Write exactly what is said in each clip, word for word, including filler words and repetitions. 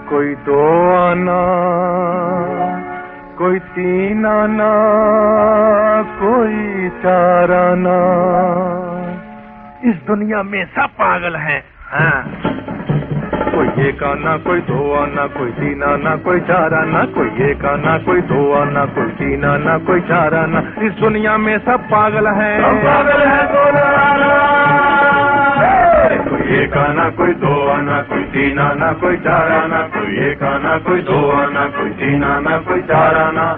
कोई दो आना, कोई तीन आना, कोई चार आना। इस दुनिया में सब पागल हैं। हाँ। कोई एक आना, कोई दो आना, कोई तीन आना, कोई चार आना, कोई एक आना, कोई दो आना, कोई तीन आना, कोई चार आना। इस दुनिया में सब पागल हैं, सब पागल हैं। कोई एक आना, कोई दो आना, कोई तीन आना, कोई चार आना, कोई एक आना, कोई दो आना, कोई तीन आना, कोई चार आना।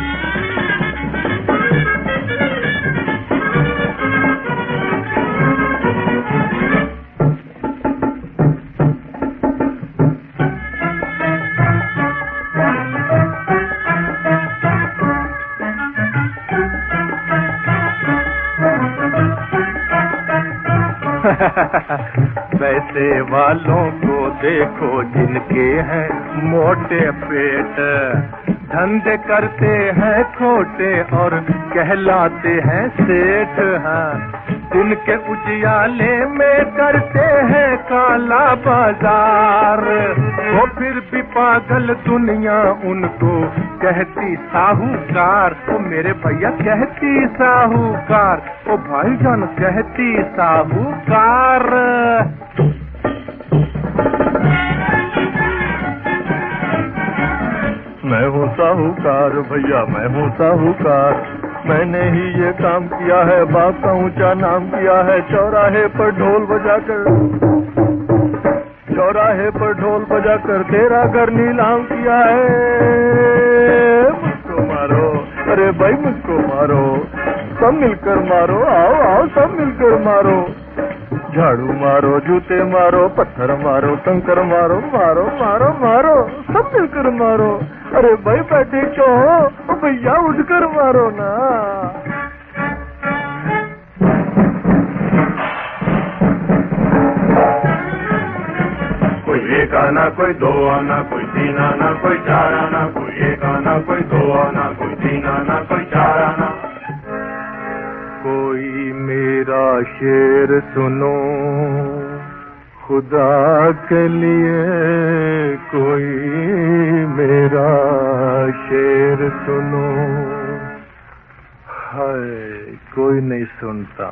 पैसे वालों को देखो जिनके हैं मोटे पेट, धंधे करते हैं खोटे और कहलाते हैं सेठ। हैं जिनके उजियाले में करते हैं काला बाजार, वो फिर भी पागल दुनिया उनको कहती साहूकार। ओ मेरे भैया कहती साहूकार, ओ भाईजान कहती साहूकार। मैं हूँ साहूकार भैया, मैं हूँ साहूकार। मैंने ही ये काम किया है, बाप का ऊंचा नाम किया है। चौराहे पर ढोल बजाकर, चौराहे पर ढोल बजाकर तेरा घर नीलाम किया है। मुझको मारो, अरे भाई मुझको मारो, सब मिलकर मारो, आओ आओ सब मिलकर मारो। झाड़ू मारो, जूते मारो, पत्थर मारो, कंकर मारो, मारो मारो मारो, सब मिलकर मारो। अरे भाई बैठे क्यों हो भैया, उठकर मारो ना। कोई एक आना, कोई दो आना, कोई तीन आना, कोई चार आना, कोई एक आना, कोई दो आना, कोई तीन आना, कोई चार आना। कोई मेरा शेर सुनो खुदा के लिए, कोई मेरा शेर सुनो। हाय कोई नहीं सुनता,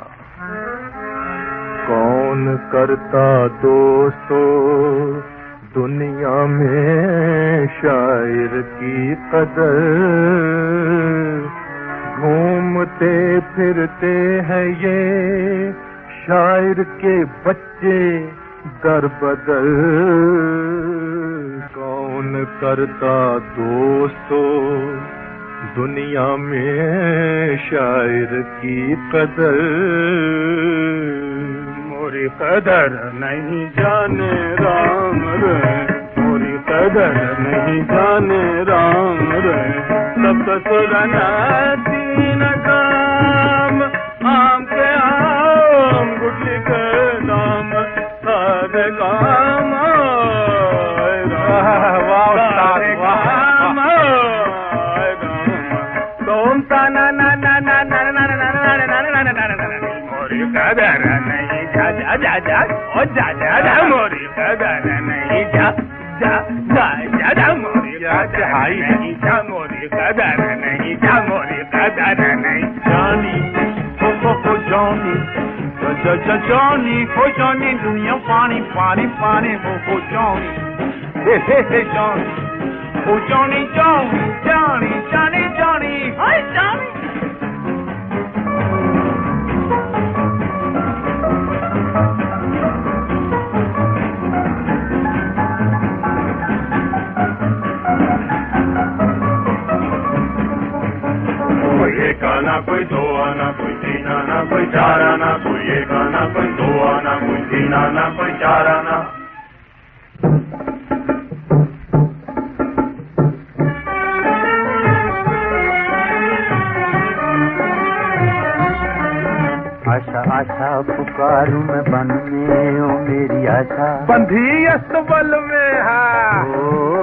कौन करता दोस्तों दुनिया में शायर की कदर। घूमते फिरते हैं ये शायर के बच्चे दर बदर। कौन करता दोस्तों दुनिया में शायर की कदर। मोरी कदर नहीं जाने राम रे, मोरी कदर नहीं जाने राम रे। सब सुरना तीन काम, आम के आम, गुटली के दाम, सारे काम। तुम तना ना ना ना ना ना ना ना ना ना ना। मोरी कदर नहीं जा जा जा जा, ओ जा जा जा। मोरी कदर नहीं जा जा जा जा जा। मोरी कदर नहीं जा, मोरी कदर नहीं जा, मोरी कदर नहीं। जानी ओ ओ ओ जानी, जा जा जानी ओ जानी, दुनिया पानी पानी पानी ओ ओ जानी, हे हे हे जानी ओ जानी जानी जानी जानी जानी, हाय जानी। एक आना, कोई दो आना, कोई तीन आना, कोई चार आना, कोई एक आना, कोई दो आना, कोई तीन आना, कोई चार आना। आशा आशा पुकारूं मैं बन में, ओ मेरी आशा बंधी अस्तबल में है।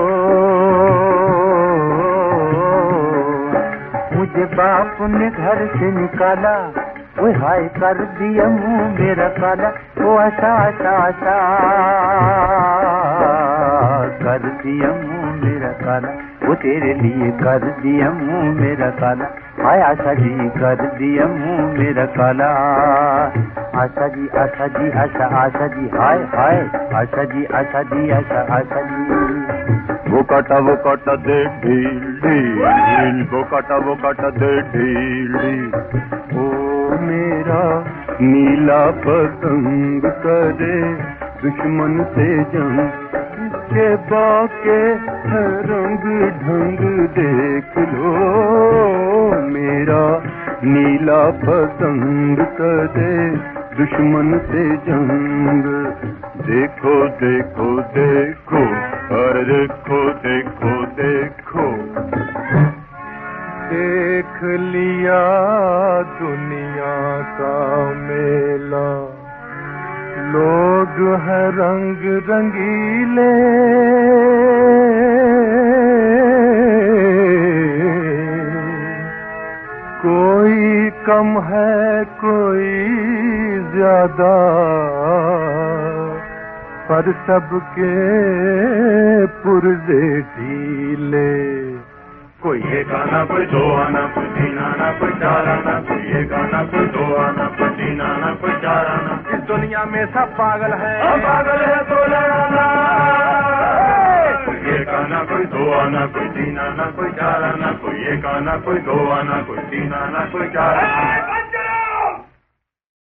मुझे बाप ने घर से निकाला, वो हाय कर दिया मुंह मेरा काला। वो आशा आशा आशा कर दिया मुंह मेरा काला, वो तेरे लिए कर दिया मुंह मेरा काला, हाय आशा जी कर दिया मुंह मेरा काला। आशा जी आशा जी आशा आशा जी हाय हाय, आशा जी आशा जी आशा आशा जी। वो काटा वो काटा दे ढील ढील, वो काटा वो काटा दे ढील ढील। ओ मेरा नीला पतंग करे दुश्मन से जंग, के बाके रंग ढंग देख लो। मेरा नीला पतंग करे दुश्मन से जंग, देखो देखो देखो अरे देखो देखो देखो। देख लिया दुनिया का मेला, लोग हैं रंग रंगीले, कोई कम है कोई ज्यादा, पर सबके पुर्जे ढीले। कोई ये गाना कोई दो आना, कोई तीन आना, कोई चार आना, कोई ये गाना कोई दो आना, कोई तीन आना, कोई चार आना। इस दुनिया में सब पागल है, पागल है तो लड़ाना। कोई ये गाना कोई दो आना, कोई तीन आना, कोई चार आना, कोई ये गाना कोई दो आना, कोई तीन आना, कोई चार आना।